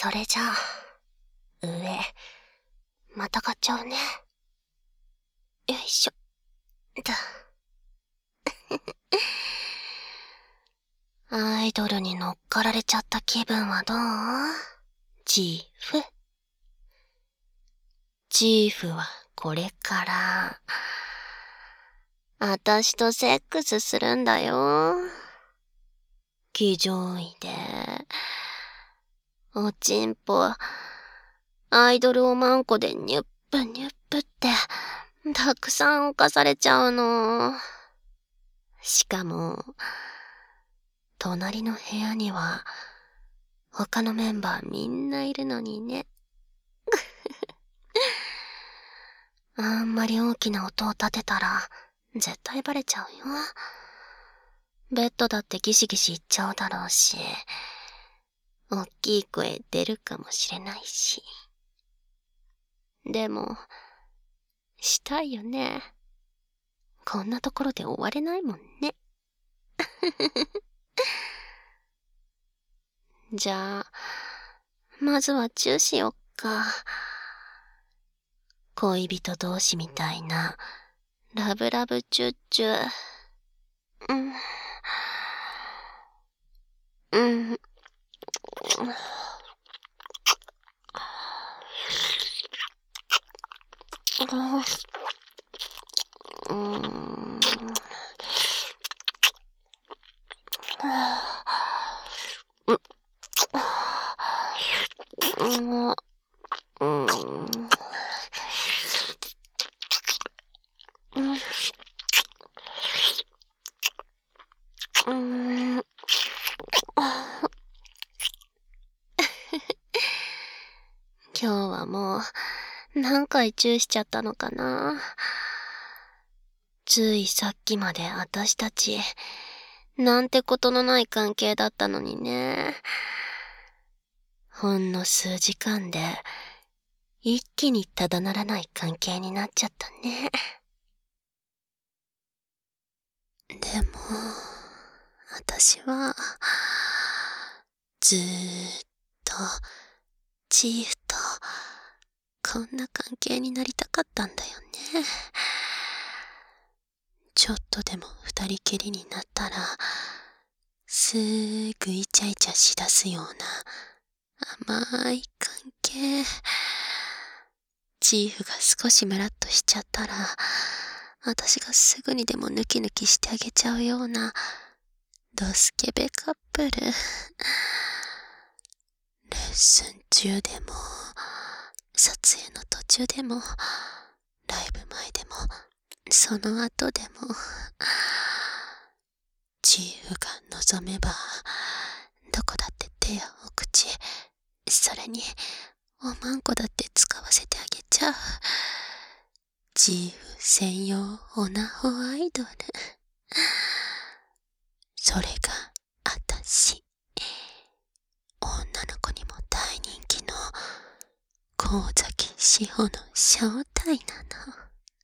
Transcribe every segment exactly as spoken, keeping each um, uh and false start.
それじゃあ、上、また買っちゃうね。よいしょ。だ。アイドルに乗っかられちゃった気分はどう？ジーフ。ジーフはこれから、あたしとセックスするんだよ。騎乗位で、おちんぽ、アイドルおまんこでニュップニュップって、たくさん犯されちゃうの。しかも、隣の部屋には、他のメンバーみんないるのにね。あんまり大きな音を立てたら、絶対バレちゃうよ。ベッドだってギシギシ言っちゃうだろうし、おっきい声出るかもしれないし。でも、したいよね。こんなところで終われないもんね。じゃあ、まずはチューしよっか。恋人同士みたいな、ラブラブチュッチュ。うん。うん。うん。今日はもう何回チューしちゃったのかな。ついさっきまで私たちなんてことのない関係だったのにね。ほんの数時間で一気にただならない関係になっちゃったね。でも私はずーっとチーフとこんな関係になりたかったんだよね。ちょっとでも二人きりになったらすーぐイチャイチャしだすような甘い関係。チーフが少しムラっとしちゃったら私がすぐにでもヌキヌキしてあげちゃうようなドスケベカップル。レッスン中でも撮影の途中でもライブ前でもその後でもチーフが望めばどこだって手やお口、それにおまんこだって使わせてあげちゃうチーフ専用オナホアイドル。それがあたし、女の子にも大人気の神崎志保の正体なの。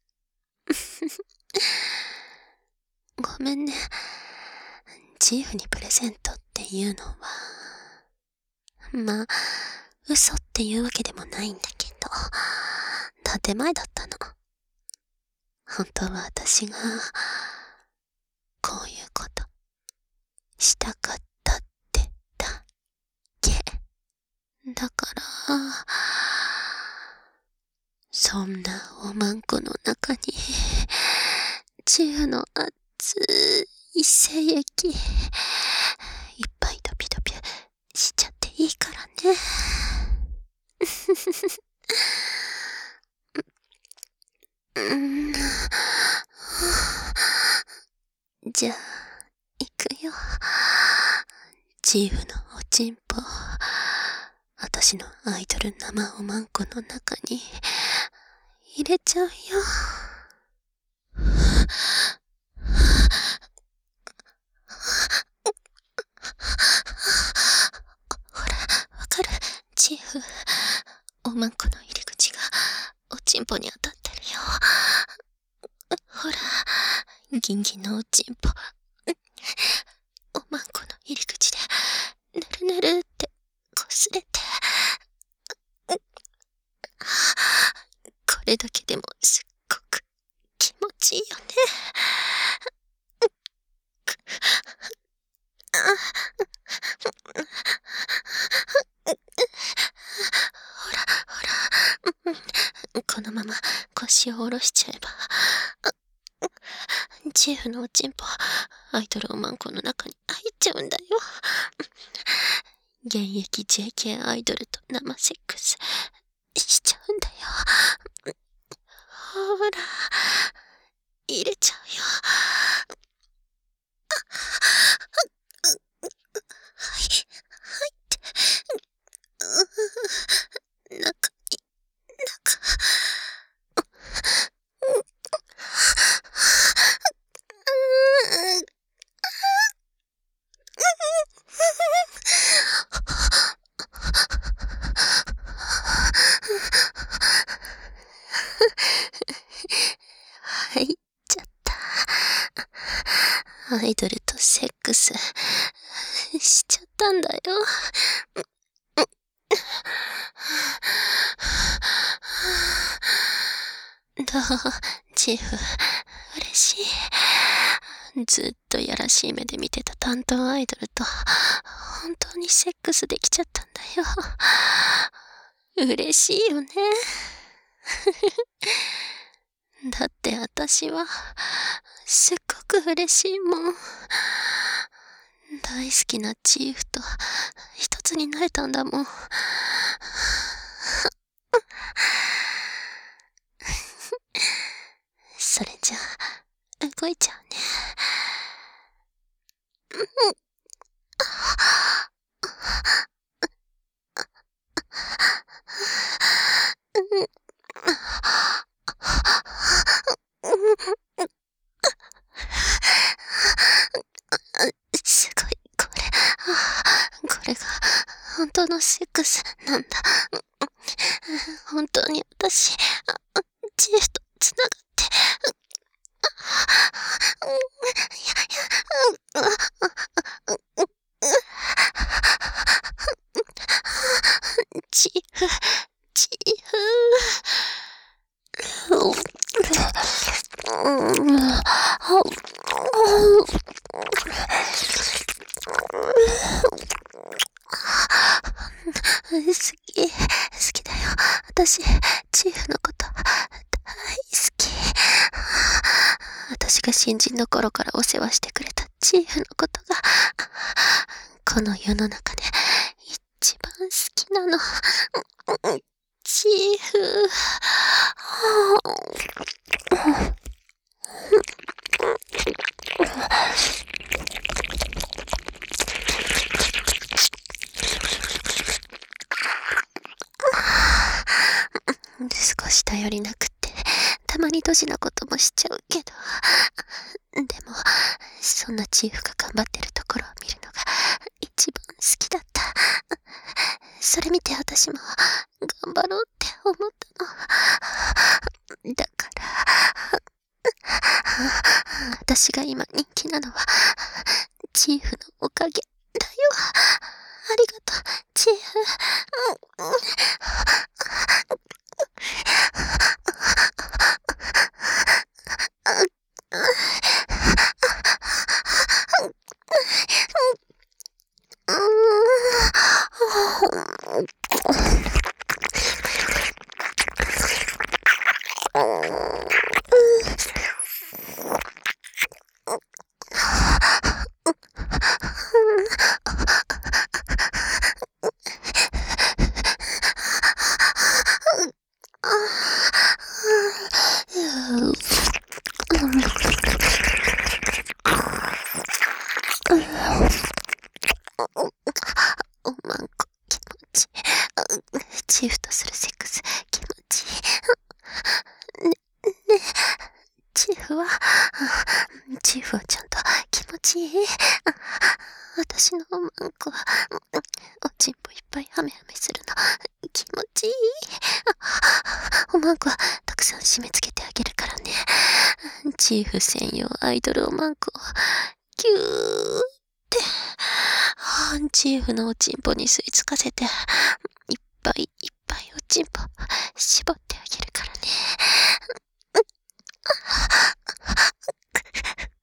ごめんね。チーフにプレゼントっていうのは、まあ、嘘っていうわけでもないんだけど、建前だったの。本当は私が、こういうこと、したかったってだけ。だから、そんなおまんこの中に、チーフの熱い精液、いっぱいドピドピしちゃっていいからね。うん、じゃあ、行くよ。チーフのおちんぽ、私のアイドル生おまんこの中に入れちゃうよ。ほら、わかる？チーフ、おまんこの入り口がおちんぽに当たってるよ。ほら、ギンギンのおちんぽ、おまんこの入り口でぬるぬるってこすれててもすっごく気持ちいいよね。ほらほら、このまま腰を下ろしちゃえば、チーフのおちんぽ、アイドルおまんこの中に入っちゃうんだよ。現役 ジェーケー アイドルと生セックスしちゃうんだよ。ほら、入れちゃうよ。はい、はいって。中に、中。入っちゃった。アイドルとセックスしちゃったんだよ。どう、チーフ、嬉しい。ずっとやらしい目で見てた担当アイドルと、本当にセックスできちゃったんだよ。嬉しいよね。だって私は、すっごく嬉しいもん。大好きなチーフと一つになれたんだもん。それじゃあ、動いちゃうね。すごい、これ、これが本当のセックスなんだ。本当に私、チーフとつながって、チーフ、チーフ。好き、好きだよ。私、チーフのこと、大好き。私が新人の頃からお世話してくれたチーフのことが、この世の中で一番好きなの。チーフ。少し頼りなくって、たまにドジなこともしちゃうけど、でも、そんなチーフが頑張ってるところを見るのが一番好きだった。それ見て私も頑張ろうって思ったの。だから、私が今人気なのは、チーフのおかげだよ。ありがとう、チーフ。おまんこ気持ちいい。チーフとするセックス気持ちいい。ね、ね、チーフは、チーフはちゃんと気持ちいい。私のおまんこは、おちんぽいっぱいハメハメするの気持ちいい。おまんこはたくさん締め付けてあげるからね。チーフ専用アイドルおまんこをキューって、チーフのおちんぽに吸い付かせて、いっぱいいっぱいおちんぽ絞ってあげるからね。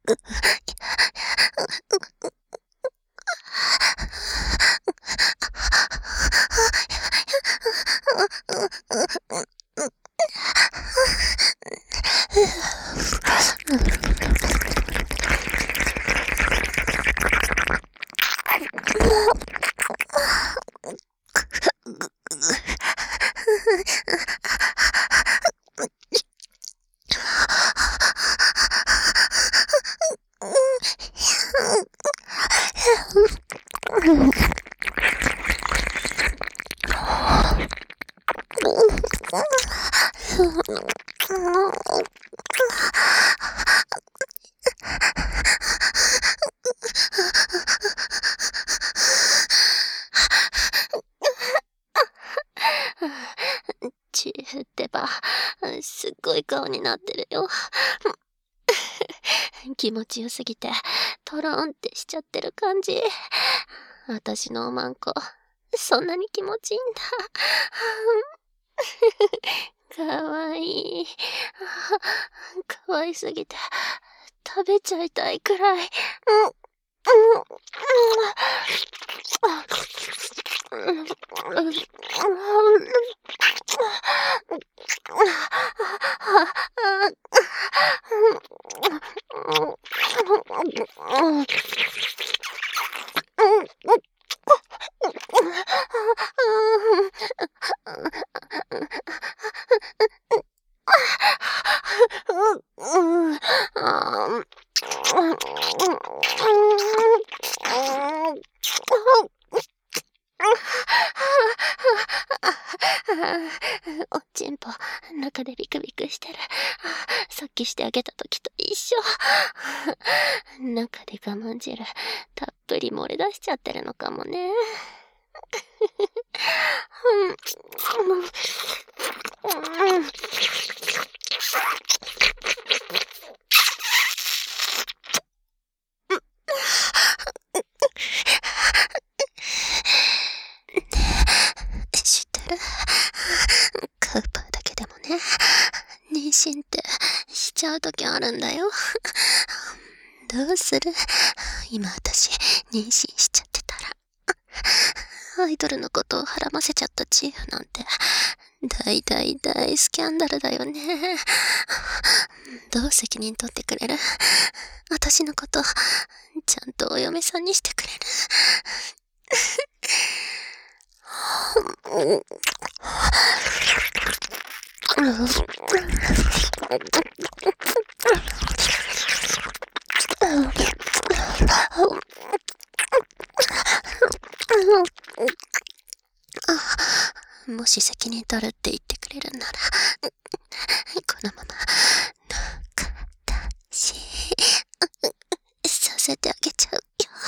チーフってば、すっごい顔になってるよ。気持ちよすぎて、トロンってしちゃってる感じ。私のおまんこ、そんなに気持ちいいんだ。かわいい。かわいすぎて、食べちゃいたいくらい。おちんぽ、中でビクビクしてる。さっきしてあげた時と一緒。中で我慢汁、たっぷり漏れ出しちゃってるのかもね。知ってる？カウパーだけでもね、妊娠ってしちゃう時あるんだよ。どうする？今私妊娠しちゃってたら、アイドルのことをはらませちゃったチーフなんて大大大スキャンダルだよね。どう責任取ってくれる？私のことちゃんとお嫁さんにしてくれる？もし責任取るって言ってくれるなら、このまま中出しさせてあげちゃうよ。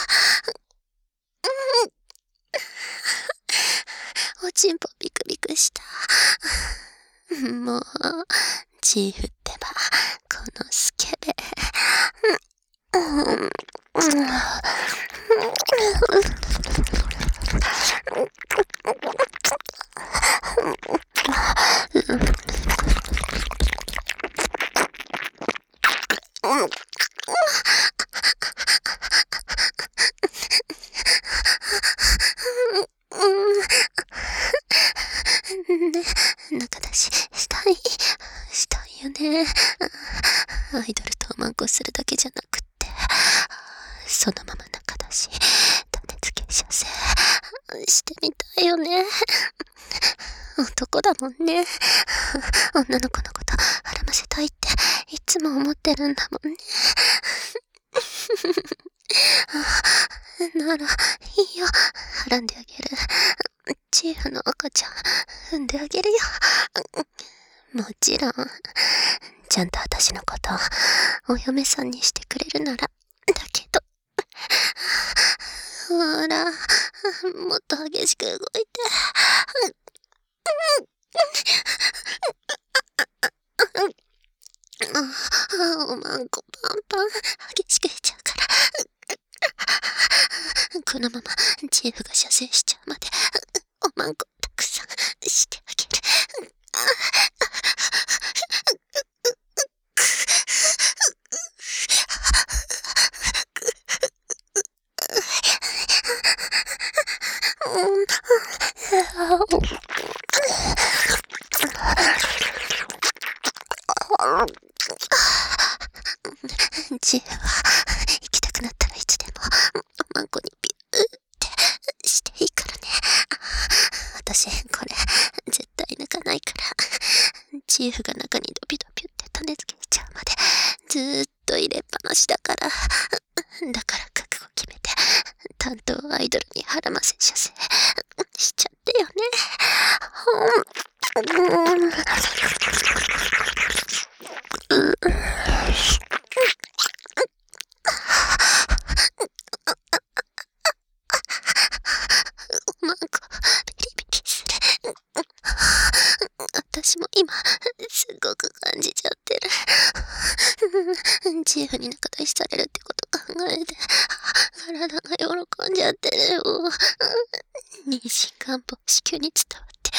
おちんぽビクビクした。もうチーフってば、このスケベ。ね、中出ししたいしたいよね。アイドルとおまんこするだけじゃなくって、そのまま中出し種付け射精してみたいよね。男だもんね。女の子のことはらませたいっていつも思ってるんだもんね。ならいいよ、はらんであげる。チーフの赤ちゃん産んであげるよ。もちろんちゃんと私のことお嫁さんにしてくれるならだけど、ほら、もっと激しく動いて。おまんこパンパン激しくしちゃうから、このままチーフが射精しちゃうまでおまんこたくさんしてあげる。 ジーフは行きたくなったらいつでもマンコにビューってしていいからね。私これ絶対抜かないから、ジーフが中にドビドビって種付けしちゃうまでずーっと入れっぱなしだから。だから覚悟決めて担当アイドルに腹ませ射精しちゃってよね。マンコビリビリする。私も今すごく感じちゃってる。ジーフに仲出しされるってこと考えて体が喜んじゃってるよ。妊娠願望子宮に伝わって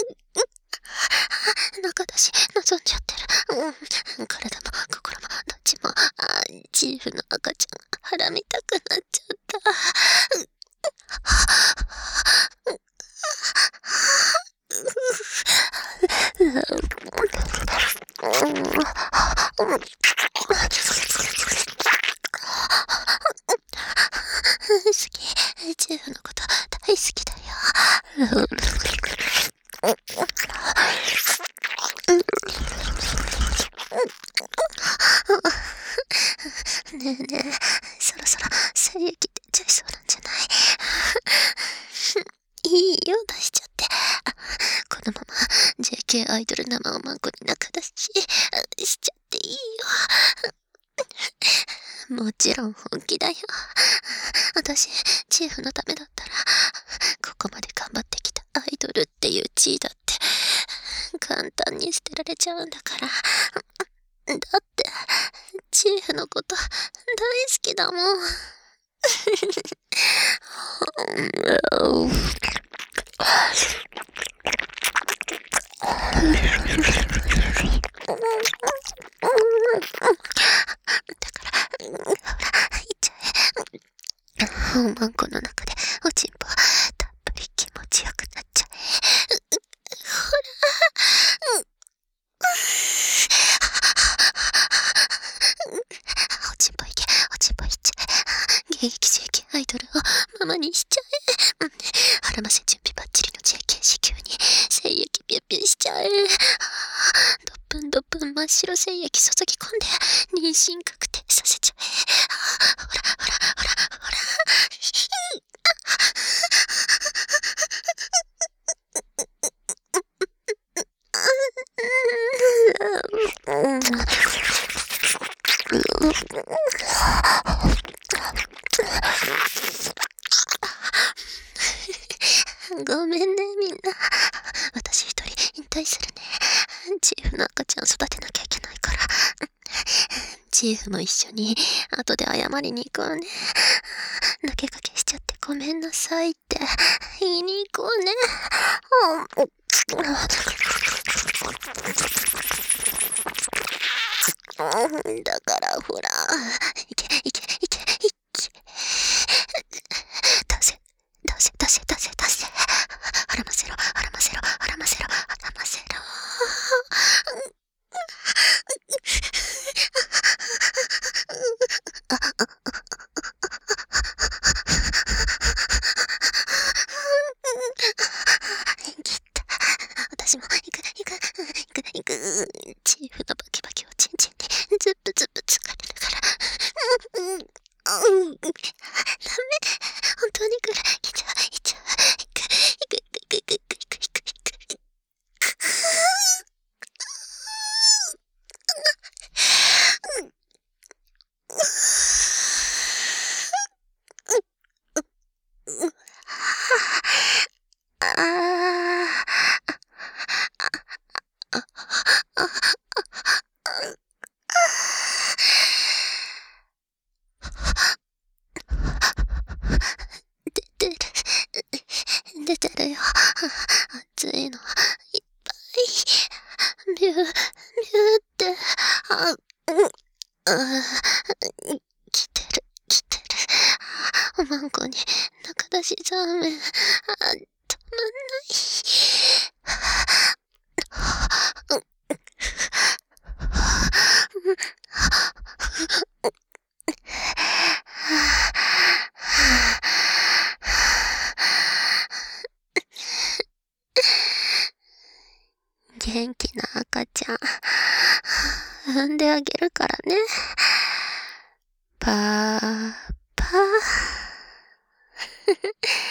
中出し望んじゃってる。体も心もどっちもジーフの赤ちゃん腹見たくなっちゃった。好き、ジーフのこと大好きだよ。ねえねえ、そろそろ精液出ちゃいそうなんじゃない？いいよ、出しちゃって。このまま ジェーケー アイドル生をマンコに仲出ししちゃっていいよ。もちろん本気だよ。私チーフのためだったらここまで頑張ってきたアイドルっていう地位だって簡単に捨てられちゃうんだから。だってチーフのこと大好きだもん。だからほら行っちゃえ。マンコの中でおちんぽたっぷり気持ちよくなっちゃえ。ほらおちんぽいけ、おちんぽいっちゃえ。現役 ジェーケー アイドルをママにしちゃえ。腹ませ準備バッチリの ジェーケー 子宮に精液ビュッビュしちゃえ。どっぷんどっぷん真っ白精液注ぎ込んで妊娠確定させちゃえ。ほらほらほらほら。ごめんねみんな。私一人引退するね。チーフの赤ちゃん育てなきゃいけないから。チーフも一緒に後で謝りに行こうね。投げかけしちゃってごめんなさいって言いに行こうね。だからほら、いけいけいけいけ。出せ出せ出せ出せ出せ。腹ませろ腹ませろ腹ませろ腹ませろ。きった私も行く行く行く行く。チーフのバキバキをチンチンにズブズブ疲れるから。うんうんうん、ダメ、本当にくらい来ちゃう、いっちゃう、いく、いく、いく、いく、いく、いく、いく、いく、いく。出てる、出てるよ。熱いのいっぱい。ビュー、ビューって、あ、うん、あ、来てる、来てる。 卵に中出しザーメン、あ、止まんない。元気な赤ちゃん、産んであげるからね。パーパー。